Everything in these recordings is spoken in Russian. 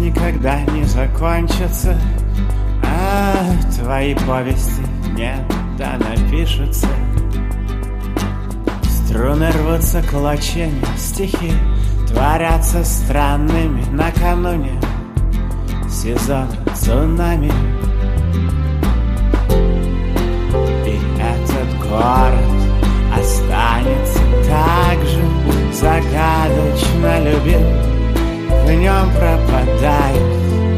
никогда не закончатся, а твои повести не да напишутся. Струны рвутся клочьями, стихи творятся странными накануне сезона цунами. И этот город останется так же загадочно любим, в нем пропадают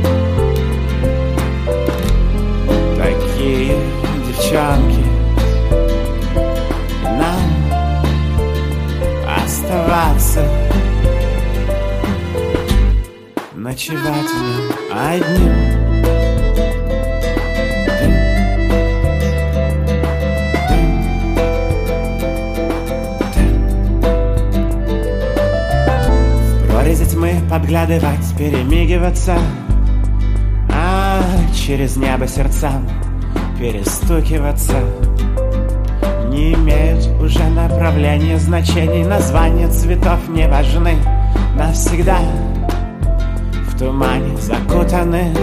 такие девчонки. И нам оставаться, ночевать в нем одним. Тьмы подглядывать, перемигиваться, а через небо сердцам перестукиваться. Не имеют уже направления, значений, названия цветов не важны. Навсегда в тумане закутаны.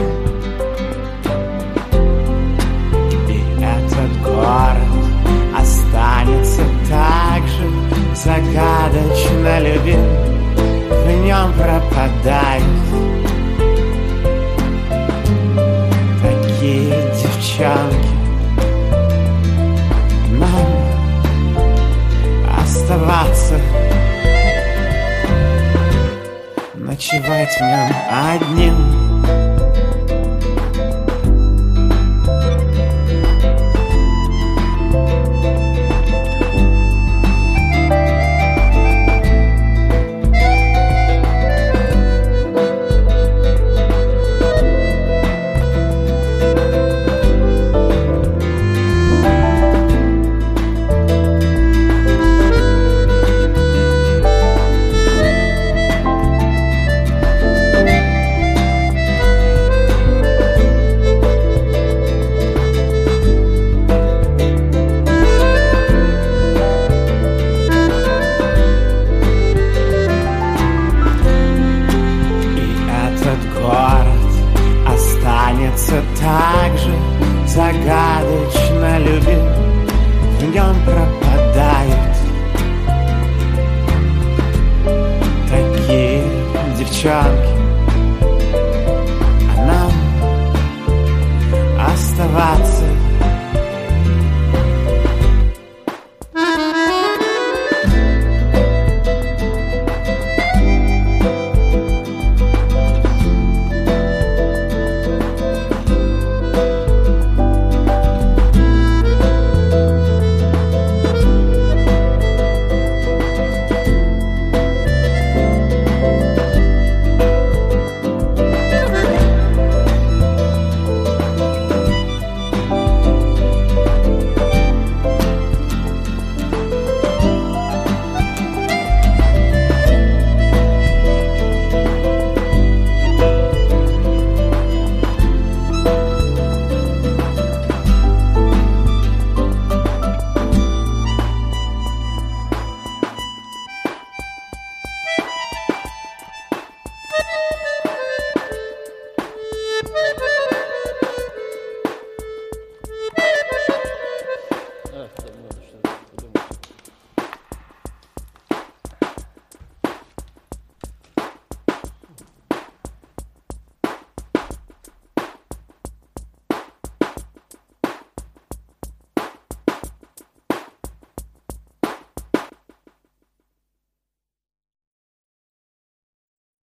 И этот город останется так же загадочно любим, в нем пропадают такие девчонки. Нам оставаться, ночевать в нем одним. Так же загадочно любим, в нем пропадают такие девчонки.